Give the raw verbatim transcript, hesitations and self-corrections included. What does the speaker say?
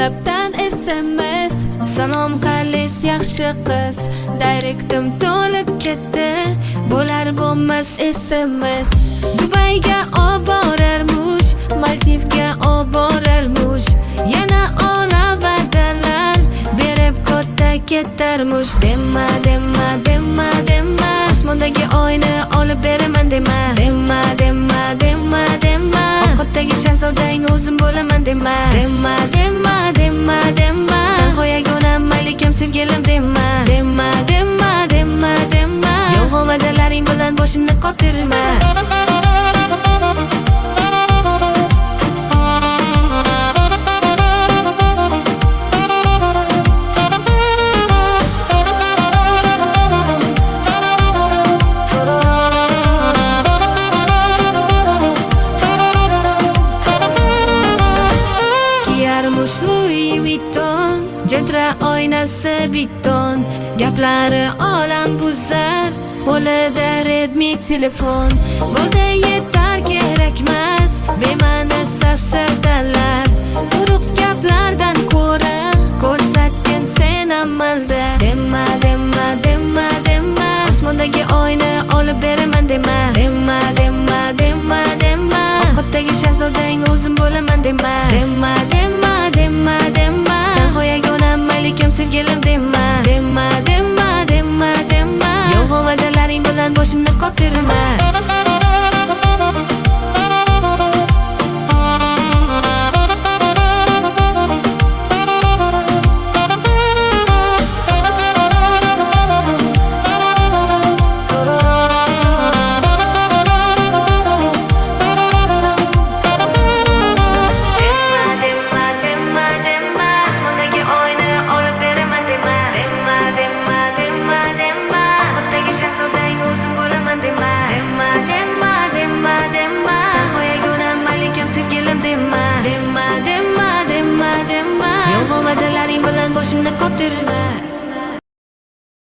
WhatsAppdan S M S salom qalish yaxshi qiz direktim to'lib ketdi bo'lar bo'lmas S M S Dubayga olib borarmush Maldivga olib borarmush yana ola va'dalar berib ko'ta ketarmush dema dema dema dema osmondagi oyni olib beraman dema dema dema dema dema ovqatdagi shahzodang o'zim bo'laman dema dema dema dema dema qo'yaguna malikam sevgilim dema dema dema dema dema yolg'on va'dalaring bilan boshimni qotirma Louis Vuitton Jedra oynasi biton gaplari olam buzar qo'lida Redmi telefon bo'ldi yetar kerakmas bema'ni safsatalar quruq gaplardan ko'ra ko'rsatgin sen amalda dema dema dema dema osmondagi oyni olib beraman dema dema dema dema dema ovqatdagi shahzodang o'zim bo'laman dema dema dema dema dema qo'yaguna malikam sevgilim dema dema dema dema dema yolg'on va'dalaring bilan boshimni qotirma dema dema dema dema yolg'on va'dalaring bilan boshimni qotirma